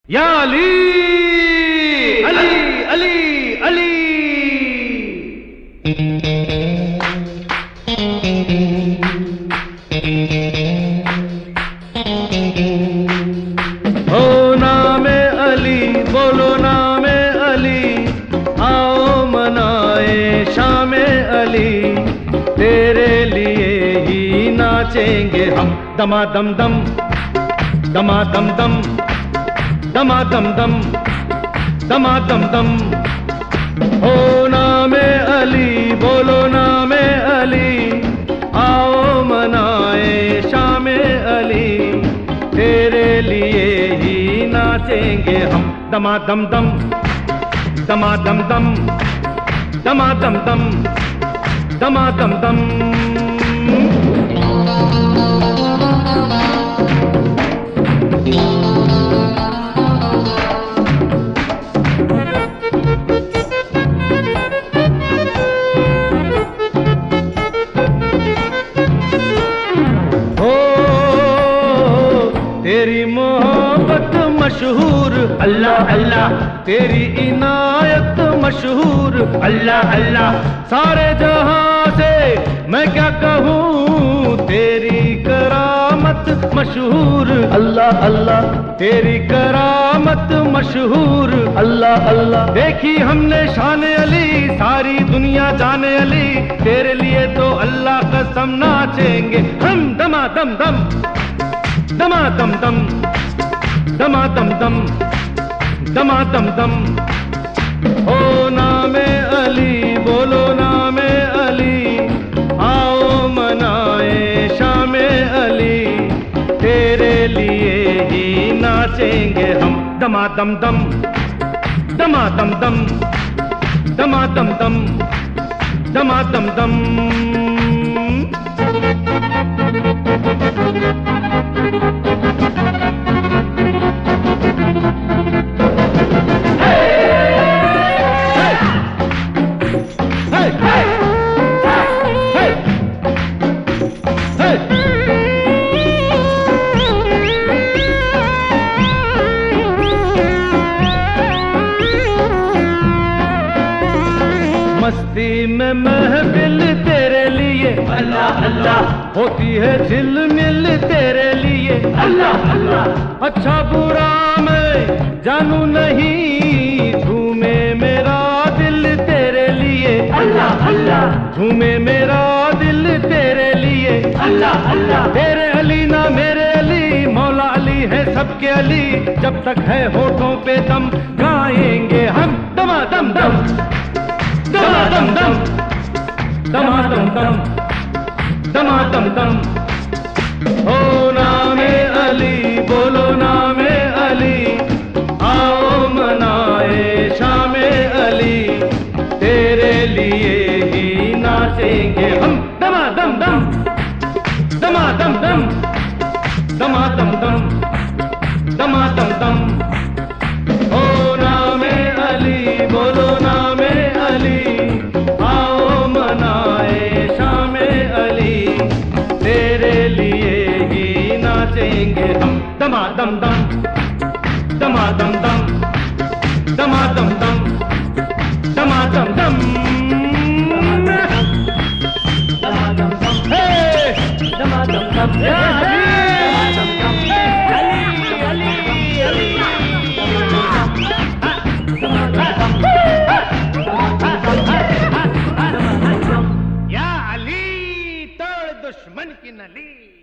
या अली अली अली अली। ओ नामे अली बोलो नामे अली, आओ मनाए शामे अली, तेरे लिए ही नाचेंगे हम। दमादम दम दमादम दम दमादम दम दमादम दम। ओ नामे अली बोलो नामे अली, आओ मनाए शामे अली, तेरे लिए ही नाचेंगे हम। दमादम दम दमादम दम दमादम दम दमादम दम। तेरी मोहब्बत मशहूर अल्लाह अल्लाह, तेरी इनायत मशहूर अल्लाह अल्लाह। सारे जहां से मैं क्या कहूँ, तेरी करामत मशहूर अल्लाह अल्लाह, तेरी करामत मशहूर अल्लाह अल्लाह। देखी हमने शान अली, सारी दुनिया जाने अली, तेरे लिए तो अल्लाह कसम नाचेंगे हम। दमादम दम दमादम दम दमादम दम दमादम दम। ओ नामे अली बोलो नामे अली, आओ मनाए शामे अली, तेरे लिए ही नाचेंगे हम। दमादम दम दमादम दम दमादम दम दमादम दम। मस्ती में महफिल तेरे लिए अल्लाह अल्लाह, होती है झिलमिल तेरे लिए अल्लाह अल्लाह। अच्छा बुरा मैं जानू नहीं, झूमे मेरा दिल तेरे लिए अल्लाह अल्लाह, झूमे मेरा दिल तेरे लिए अल्लाह अल्लाह। तेरे अली ना मेरे अली, मौला अली है सबके अली, जब तक है होठों पे दम गाएंगे हम। दमादम दम दमादम दम दमादम दम दमादम दम। ओ नामे अली बोलो नामे अली, आओ मनाए शामे अली, तेरे लिए ही नाचेंगे हम। दमादम दम दमादम दम दमादम दम दमादम दम। ओ नामे अली बोलो नामे अली, आओ मनाए शामे अली, तेरे लिए ही नाचेंगे हम। दमादम दम दमादम दम दमादम दम दमादम दम दमादम दम। हे दमादम दम या अली अली अली या अली, तोड़ दुश्मन की नली।